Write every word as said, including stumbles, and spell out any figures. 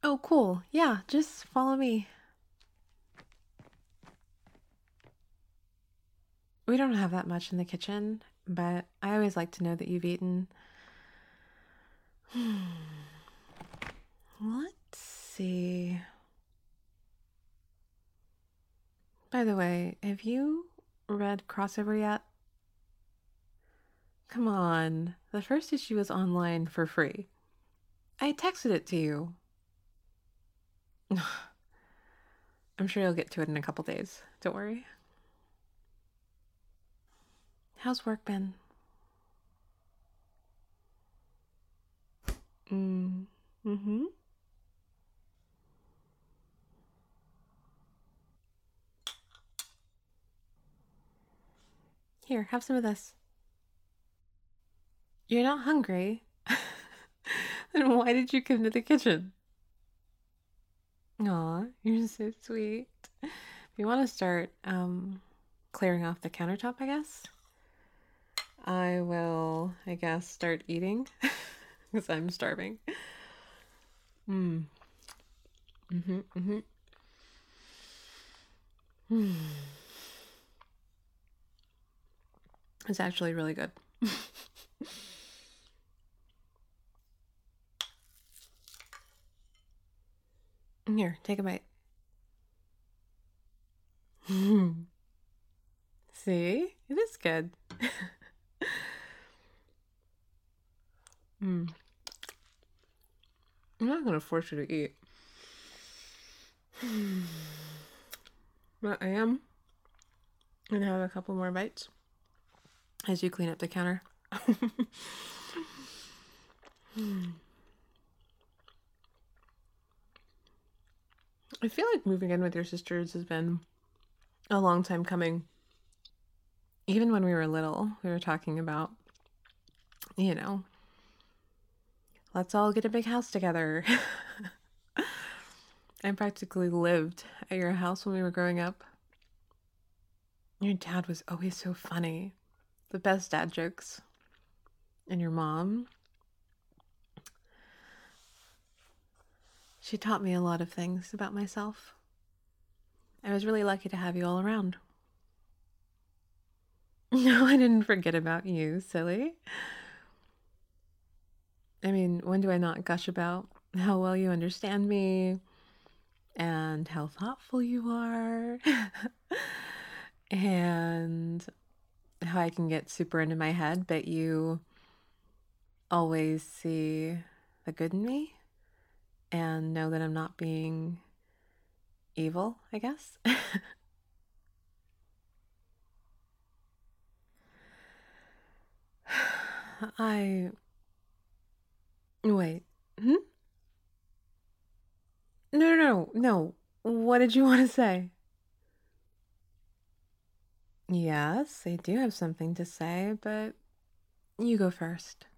Oh, cool. Yeah, just follow me. We don't have that much in the kitchen, but I always like to know that you've eaten. Let's see. By the way, have you read Crossover yet? Come on. The first issue is online for free. I texted it to you. I'm sure you'll get to it in a couple days. Don't worry. How's work been? Mm. Mm-hmm. Here, have some of this. You're not hungry? Then why did you come to the kitchen? Aw, you're so sweet. If you want to start um, clearing off the countertop, I guess, I will, I guess, start eating because I'm starving. Mm. Mm-hmm, mm-hmm. Mm. It's actually really good. Here, take a bite. See? It is good. Mm. I'm not going to force you to eat. But I am going to have a couple more bites as you clean up the counter. I feel like moving in with your sisters has been a long time coming. Even when we were little, we were talking about, you know, let's all get a big house together. I practically lived at your house when we were growing up. Your dad was always so funny. The best dad jokes. And your mom, she taught me a lot of things about myself. I was really lucky to have you all around. No, I didn't forget about you, silly. I mean, when do I not gush about how well you understand me and how thoughtful you are and how I can get super into my head, but you always see the good in me and know that I'm not being evil, I guess. I. Wait. Hmm? No, no, no, no. What did you want to say? Yes, I do have something to say, but you go first.